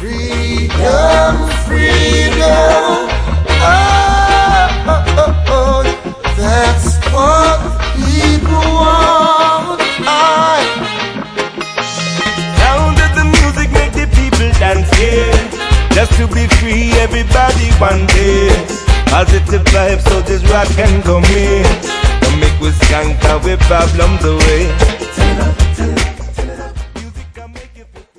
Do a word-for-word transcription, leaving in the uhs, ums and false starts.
Freedom, freedom, oh, oh, oh, oh. That's what people want. I Sound of the music make the people dance, yeah. Just to be free, everybody one day. Positive vibes, so just rock and come in. Don't make we skank our problems away.